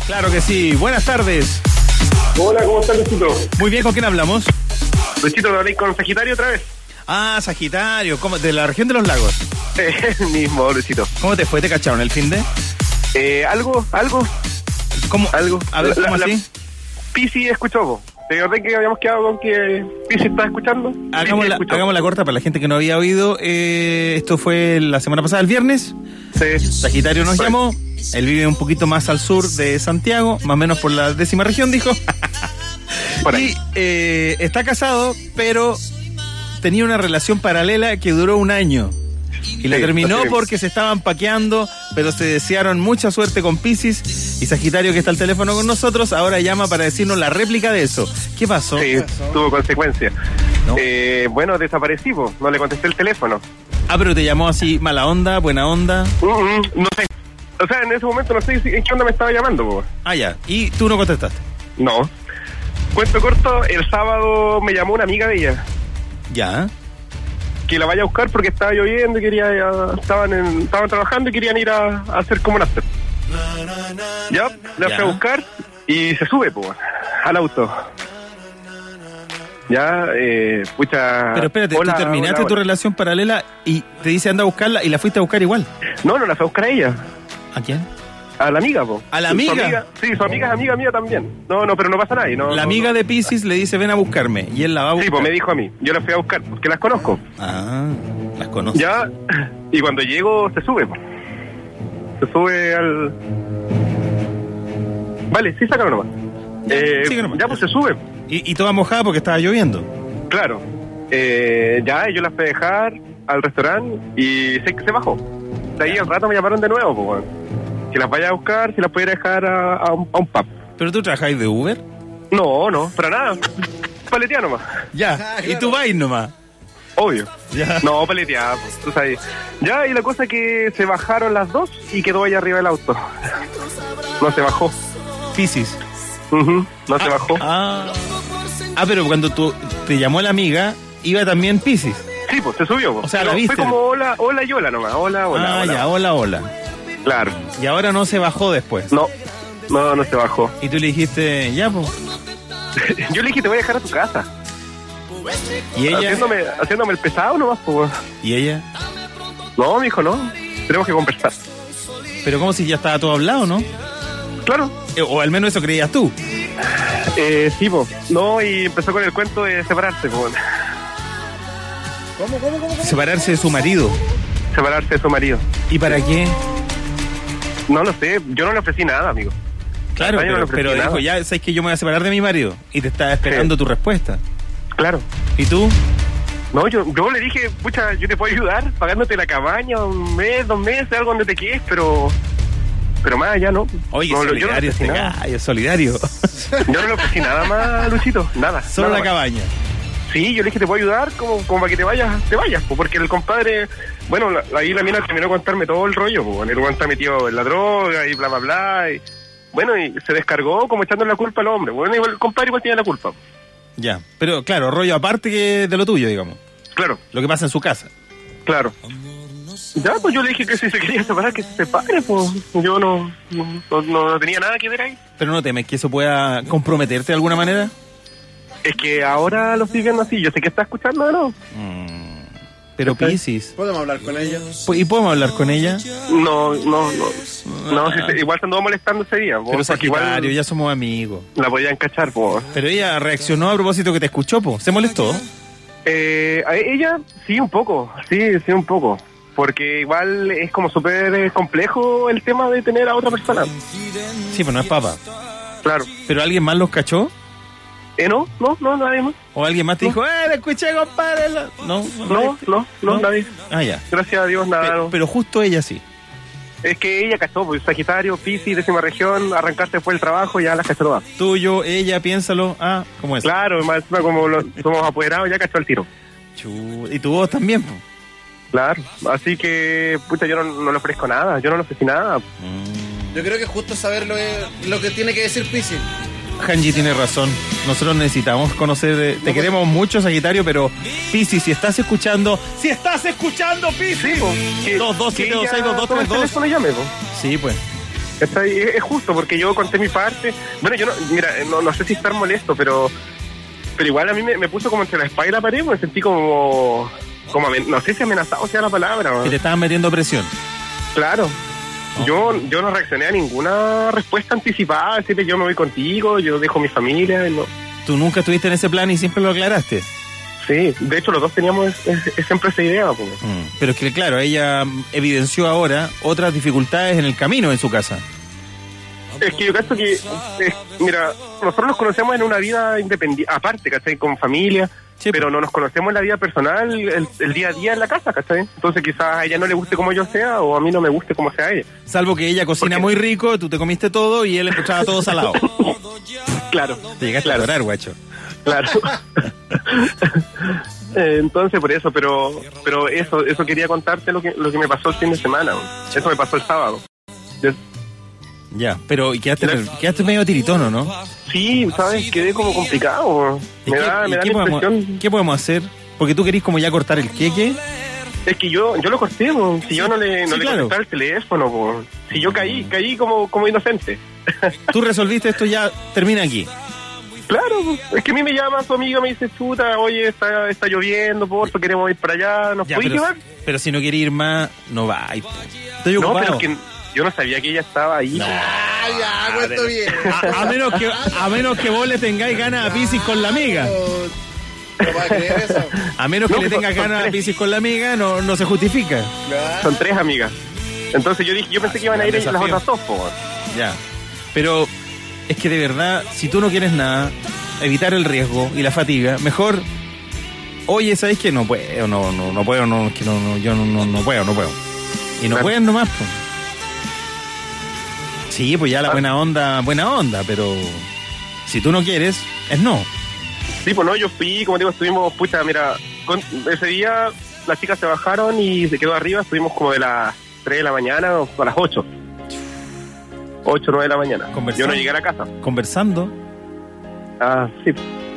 Claro que sí. Buenas tardes. Hola, ¿cómo estás, Luchito? Muy bien, ¿con quién hablamos? Luchito, ¿lo hablé con Sagitario otra vez? Ah, Sagitario, ¿cómo? De la región de los lagos. El mismo, Luchito. ¿Cómo te fue? ¿Te cacharon el fin de? Algo. ¿Cómo? Algo. A ver, ¿cómo así? Pisi escuchó, vos. ¿Te acordás que habíamos quedado con que Pisi estaba escuchando? Hagamos la corta para la gente que no había oído. Esto fue la semana pasada, el viernes. Sí. Sagitario nos llamó. Él vive un poquito más al sur de Santiago, más o menos por la 10ª región, dijo. Por ahí. Y está casado, pero tenía una relación paralela que duró un año. Y la terminó porque se estaban paqueando, pero se desearon mucha suerte con Piscis. Y Sagitario, que está al teléfono con nosotros, ahora llama para decirnos la réplica de eso. ¿Qué pasó? Sí, tuvo consecuencias. ¿No? Bueno, desaparecí, vos. No le contesté el teléfono. Ah, pero te llamó así, mala onda, buena onda. No sé. O sea, en ese momento no sé en qué onda me estaba llamando, vos. Ah, ya. Y tú no contestaste. No. Cuento corto, el sábado me llamó una amiga de ella. Ya. Que la vaya a buscar porque estaba lloviendo y estaban trabajando y querían ir a hacer como un after. Ya, la fui a buscar y se sube, pues, al auto. Ya, pucha. Pero espérate, hola, tú terminaste hola. tu relación paralela y te dice anda a buscarla y la fuiste a buscar igual. No la fui a buscar a ella. ¿A quién? A la amiga, po. ¿A la amiga? Sí, su amiga es amiga mía también. No, pero no pasa nada. La amiga de Piscis le dice ven a buscarme y él la va a buscar. Sí, pues me dijo a mí. Yo la fui a buscar porque las conozco. Ah, las conozco. Ya, y cuando llego se sube, po. Se sube al... Vale, sí, sácalo nomás. Sigue nomás. Ya, pues se sube. Y toda mojada porque estaba lloviendo. Claro. Ya, yo la fui a dejar al restaurante y se bajó. De ahí al rato me llamaron de nuevo, pues, bueno. Que las vaya a buscar, si las pudiera dejar a un pub. ¿Pero tú trabajáis de Uber? No, para nada. Paletear nomás. Ya, claro. Y tú vais nomás. Obvio. Ya. No, paletear, pues, tú sabes. Ya, y la cosa es que se bajaron las dos y quedó ella arriba del auto. No se bajó. Piscis. No se bajó. Pero cuando te llamó la amiga, iba también Piscis. Sí, pues se subió. Pues. O sea, pero la viste. fue como hola y hola nomás. Hola. Ya, hola. Claro. Y ahora no se bajó después. No se bajó. Y tú le dijiste, ya, pues. Yo le dije, te voy a dejar a tu casa. ¿Y ella? Haciéndome el pesado nomás, pues. ¿Y ella? No, mijo, no. Tenemos que conversar. Pero como si ya estaba todo hablado, ¿no? Claro. O al menos eso creías tú. Sí, po. No, y empezó con el cuento de separarse, po. ¿Cómo? Separarse de su marido. Separarse de su marido. ¿Y para qué? No lo sé, yo no le ofrecí nada, amigo. Claro, No, yo no le ofrecí pero nada. dijo, ya sabes que yo me voy a separar de mi marido. Y te estaba esperando tu respuesta. Claro. ¿Y tú? No, yo le dije, pucha, yo te puedo ayudar pagándote la cabaña, 1 mes, 2 meses, algo donde te quedes, pero más allá no. Oye, no, solidario este gallo, solidario. Yo no le ofrecí nada más, Luchito, nada. Solo nada la más. cabaña. Sí, yo le dije, te puedo ayudar como para que te vayas, po, porque el compadre, bueno, ahí la mina terminó de contarme todo el rollo, po, el guante está metido en la droga y bla, bla, bla, y bueno, y se descargó como echándole la culpa al hombre, bueno, igual, el compadre igual tiene la culpa. Ya, pero claro, rollo aparte que de lo tuyo, digamos. Claro, Lo que pasa en su casa. claro. Ya, pues yo le dije que si se quería separar, que se separe, pues yo no tenía nada que ver ahí. Pero no temes que eso pueda comprometerte de alguna manera. Es que ahora lo estoy viendo así, yo sé que está escuchando, ¿no? Pero Piscis. ¿Podemos hablar con ella? ¿Y podemos hablar con ella? No, igual se andó molestando ese día. Pero porque igual Sagitario, ya somos amigos. la podían cachar, pues. Pero ella reaccionó a propósito que te escuchó, po. ¿Se molestó? A ella, sí, un poco, sí, un poco. Porque igual es como súper complejo el tema de tener a otra persona. Sí, pues no es papa. Claro. ¿Pero alguien más los cachó? No, nadie más. ¿O alguien más te dijo, le escuché, compadre? No, nadie. Ah, ya. Gracias a Dios, nada. No. Pero justo ella sí. Es que ella cachó, pues Sagitario, Piscis, 10ª región, arrancarse fue el trabajo, ya las cachó todas. Tuyo, ella, piénsalo. Ah, ¿cómo es? Claro, más encima como somos apoderados, ya cachó el tiro. Y tu voz también, po. Claro, así que, pucha, yo no le ofrezco nada, yo no le ofrecí nada. Yo creo que es justo saber lo que tiene que decir Piscis. Hanji tiene razón. Nosotros necesitamos conocer. Te queremos mucho, Sagitario, pero Piscis, si estás escuchando, Piscis. Sí, pues. 227262232. El teléfono llame, pues. Sí, pues. ¿Cachai? Es justo, porque yo conté mi parte. Bueno, yo no sé si estar molesto, pero igual a mí me puso como entre la espalda y la pared, me sentí como no sé si amenazado sea la palabra. Que te estaban metiendo presión. Claro. Yo no reaccioné a ninguna respuesta anticipada, decirle yo me voy contigo, yo dejo mi familia, no. ¿Tú nunca estuviste en ese plan y siempre lo aclaraste? Sí, de hecho los dos teníamos siempre esa idea. Pues. Pero es que claro, ella evidenció ahora otras dificultades en el camino en su casa. Es que yo creo que, mira, nosotros nos conocemos en una vida independiente, aparte, ¿cachai? Con familia, sí, pero no nos conocemos en la vida personal, el día a día en la casa, ¿cachai? Entonces quizás a ella no le guste como yo sea, o a mí no me guste como sea ella. Salvo que ella cocina muy rico, tú te comiste todo y él escuchaba todo salado. Claro. Te llegaste a llorar, guacho. Claro. Entonces por eso, pero eso quería contarte lo que me pasó el fin de semana. Eso me pasó el sábado. Ya, pero quedaste medio tiritono, ¿no? Sí, ¿sabes? Quedé como complicado. Me da la impresión. ¿Qué podemos hacer? Porque tú querís como ya cortar el queque. Es que yo lo corté, po. Si yo no le contestaba el teléfono, po. Si yo caí como inocente. Tú resolviste esto, ya termina aquí. Claro, es que a mí me llama su amiga, me dice, chuta, oye, está lloviendo, porfa, queremos ir para allá, ¿nos puedes llevar? Pero si no quiere ir más, no va. Estoy ocupado. No, pero es que yo no sabía que ella estaba ahí. No, ya, cuento bien. A menos que vos le tengáis ganas a Piscis con la amiga. No va a creer eso. A menos que le tengas ganas a Piscis con la amiga, no se justifica. Claro. Son 3 amigas. Entonces yo pensé que iban a ir las otras 2, po. Ya. Pero es que de verdad, si tú no quieres nada, evitar el riesgo y la fatiga, mejor, oye, ¿sabes qué? No puedo, yo no puedo. Y no pueden nomás, pues. Sí, pues ya la buena onda, pero si tú no quieres, es no. Sí, pues no, yo fui, como digo, estuvimos, ese día las chicas se bajaron y se quedó arriba, estuvimos como de las 3 de la mañana a las 8, 9 de la mañana. Yo no llegué a la casa. ¿Conversando? Ah, sí.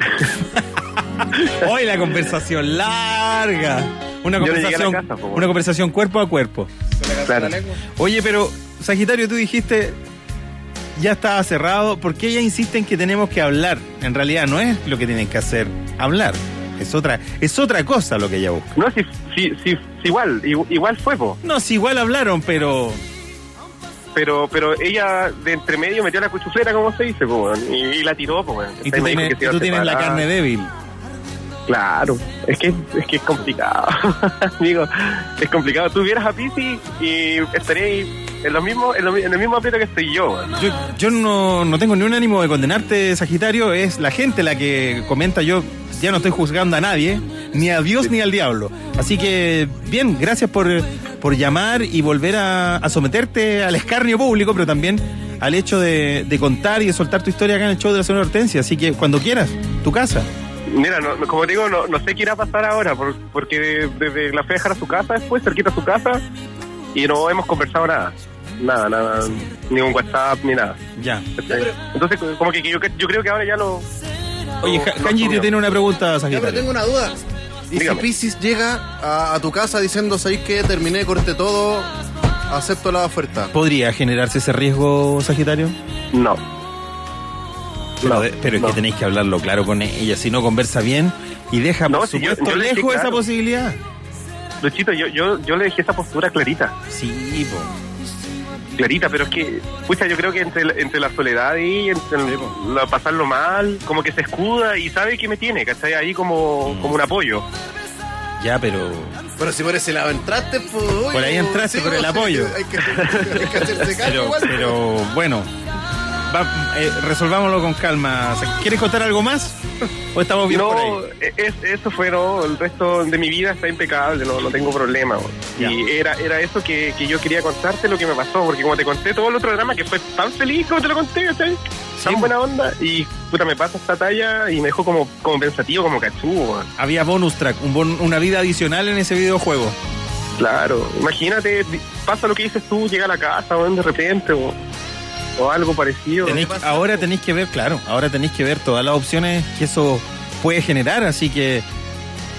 Hoy la conversación larga. Una conversación cuerpo a cuerpo. Claro. Oye, pero Sagitario, tú dijiste ya estaba cerrado. ¿Por qué ella insiste en que tenemos que hablar? En realidad no es lo que tienen que hacer, hablar. Es otra cosa lo que ella busca. No, sí, igual fue, po. No, si igual hablaron, pero ella de entre medio metió la cuchuflera, como se dice, po, y la tiró, po. Y tú tienes la carne débil. Claro, es que es complicado, amigo, es complicado. Tú vieras a Piscis y estaréis en el mismo aprieto que estoy yo. Yo no tengo ni un ánimo de condenarte, Sagitario, es la gente la que comenta. Yo ya no estoy juzgando a nadie, ni a Dios ni al diablo. Así que, bien, gracias por llamar y volver a someterte al escarnio público, pero también al hecho de contar y de soltar tu historia acá en el show de la señora Hortensia. Así que cuando quieras, tu casa. Mira, como te digo, no sé qué irá a pasar ahora, porque desde la fui a dejar a su casa después, cerquita a su casa, y no hemos conversado nada, ni un WhatsApp, ni nada. Ya. Entonces, como que yo creo que ahora ya lo... Oye, Kanji te tiene una pregunta, Sagitario. Pero tengo una duda. ¿Y Dígame. si Piscis llega a tu casa diciendo, ¿sabéis qué? Terminé, corté todo, acepto la oferta? ¿Podría generarse ese riesgo, Sagitario? No. Pero es que tenéis que hablarlo claro con ella, si no conversa bien y deja, por supuesto, yo lejos esa posibilidad. Luchito, yo le dejé esa postura clarita. Sí, po. Clarita, pero es que, pucha, yo creo que entre la soledad y entre pasarlo mal, como que se escuda y sabe que me tiene, ¿cachai? Ahí como un apoyo. Ya, pero si por ese lado entraste, pues... Por ahí entraste, por el apoyo. Hay que hacerse cargo igual. Pero bueno, resolvámoslo con calma. ¿Quieres contar algo más? ¿O estamos bien por ahí? Eso fue, ¿no? El resto de mi vida está impecable, no tengo problema. Y era eso que yo quería contarte lo que me pasó, porque como te conté todo el otro drama que fue tan feliz como te lo conté, ¿sabes? Tan buena onda, y puta, me pasa esta talla y me dejó como pensativo, como cachudo. Había bonus track, una vida adicional en ese videojuego. Claro, imagínate, pasa lo que dices tú, llega a la casa, de repente, o algo parecido. Ahora tenéis que ver todas las opciones que eso puede generar, así que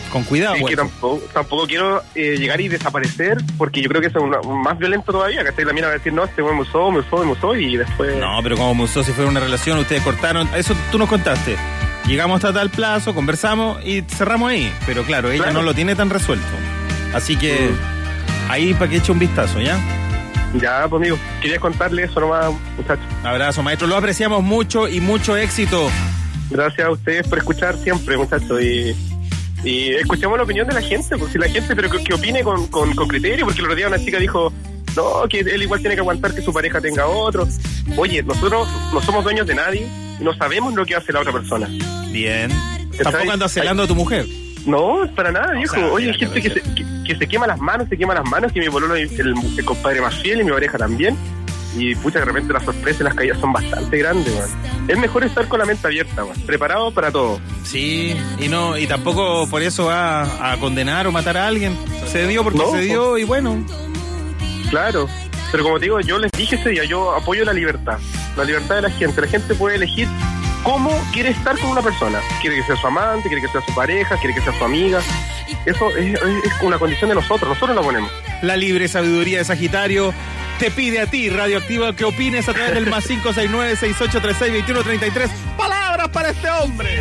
Con cuidado, y que tampoco quiero llegar y desaparecer, porque yo creo que eso es más violento todavía, que la mina va a decir, no, este güey me usó, y después... No, pero como me usó, si fuera una relación, ustedes cortaron, eso tú nos contaste. Llegamos hasta tal plazo, conversamos y cerramos ahí. Pero claro, ella no lo tiene tan resuelto. Así que ahí para que eche un vistazo, ¿ya? Ya, pues amigo, quería contarle eso nomás, muchachos. Abrazo, maestro, lo apreciamos mucho y mucho éxito. Gracias a ustedes por escuchar siempre, muchachos, y escuchamos la opinión de la gente, pues si la gente, pero que opine con criterio, porque el otro día una chica dijo, no, que él igual tiene que aguantar que su pareja tenga otro. Oye, nosotros no somos dueños de nadie, no sabemos lo que hace la otra persona. Bien. ¿Tampoco andas celando a tu mujer? No, para nada, viejo. O sea, oye, hay gente que se quema las manos, que mi pololo es el compadre más fiel y mi pareja también. Y pucha, de repente las sorpresas y las caídas son bastante grandes, man. Es mejor estar con la mente abierta, man, preparado para todo. Sí, y tampoco por eso va a condenar o matar a alguien. Se dio porque se dio y bueno. Claro, pero como te digo, yo les dije ese día, yo apoyo la libertad de la gente. La gente puede elegir cómo quiere estar con una persona. Quiere que sea su amante, quiere que sea su pareja, quiere que sea su amiga. Eso es una condición de nosotros la ponemos. La libre sabiduría de Sagitario te pide a ti, Radioactiva, que opines a través del más 569-6836-2133. ¡Palabras para este hombre!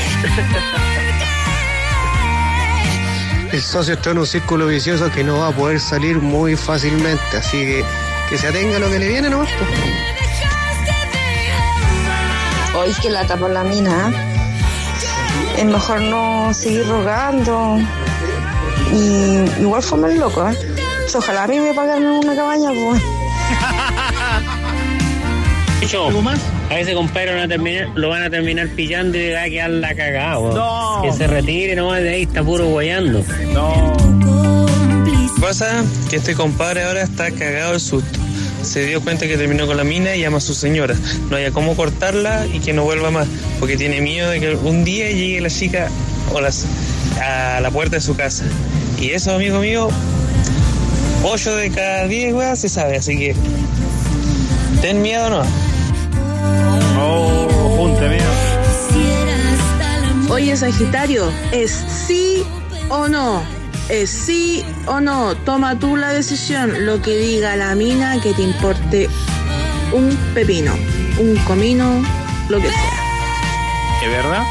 El socio está en un círculo vicioso que no va a poder salir muy fácilmente, así que se atenga a lo que le viene nomás. Hoy que la tapó la mina, es mejor no seguir rogando. Y igual fue más loco, Ojalá a mí me pagaran una cabaña, pues. A ese compadre lo van a terminar pillando y va a quedar la cagada, no. Que se retire nomás de ahí, está puro guayando. No. Pasa que este compadre ahora está cagado de susto. Se dio cuenta que terminó con la mina y ama a su señora. No haya cómo cortarla y que no vuelva más, porque tiene miedo de que un día llegue la chica a la puerta de su casa. Y eso, amigo mío, 8 de cada 10 weas se sabe, así que ten miedo, ¿no? Oh, punta mío. Oye, Sagitario, ¿es sí o no? ¿Es sí o no? Toma tú la decisión. Lo que diga la mina, que te importe un pepino, un comino, lo que sea. ¿Es verdad?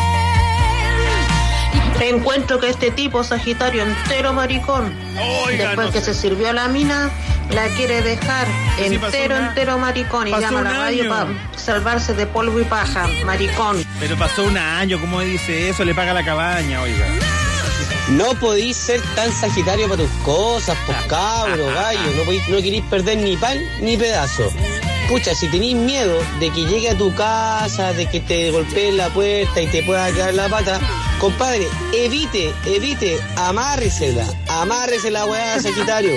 Encuentro que este tipo, Sagitario, entero maricón. Oiga, después que se sirvió a la mina, la quiere dejar entero maricón. Y llama a la radio para salvarse de polvo y paja, maricón. Pero pasó un año, ¿cómo dice eso? Le paga la cabaña, oiga. No podís ser tan Sagitario para tus cosas, pues cabro, gallo. No querís perder ni pan ni pedazo. Pucha, si tenés miedo de que llegue a tu casa, de que te golpeen la puerta y te pueda caer la pata, compadre, evite, amárresela, weá, Sagitario.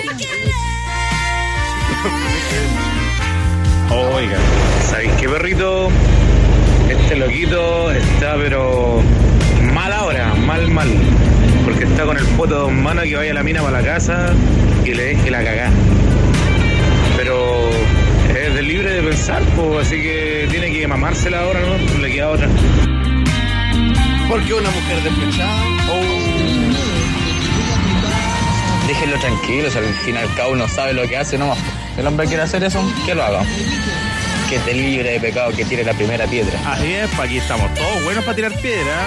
Oiga. ¿Sabéis qué, perrito? Este loquito está pero mal ahora, mal. Porque está con el poto de dos manos que vaya a la mina para la casa y le deje la cagá. Pero es de libre de pensar, pues, así que tiene que mamársela ahora, ¿no? Le queda otra. Porque una mujer despechada. Déjenlo tranquilo, si al fin y al cabo uno sabe lo que hace, nomás. El hombre quiere hacer eso, que lo haga. Que esté libre de pecado, que tire la primera piedra. Así es, aquí estamos todos buenos para tirar piedra.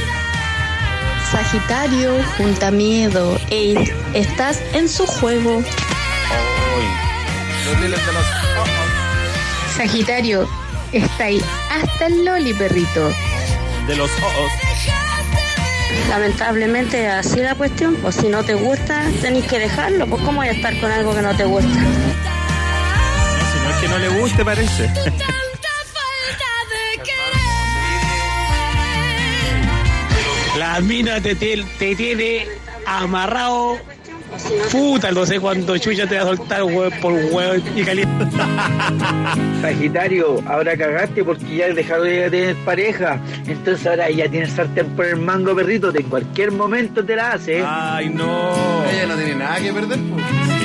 Sagitario, junta miedo. Ey, estás en su juego. Sagitario, está ahí hasta el loli, perrito. De los ojos. Lamentablemente así la cuestión, pues si no te gusta, tenés que dejarlo, pues cómo voy a estar con algo que no te gusta. No, si no es que no le guste, parece. La mina te tiene amarrado. Puta, no sé cuánto chucha te va a soltar, huevo por huevo y caliente. Sagitario, ahora cagaste porque ya dejaron de tener pareja. Entonces ahora ya tienes sartén por el mango, perrito. En cualquier momento te la hace. Ay, no. Ella no tiene nada que perder, pues.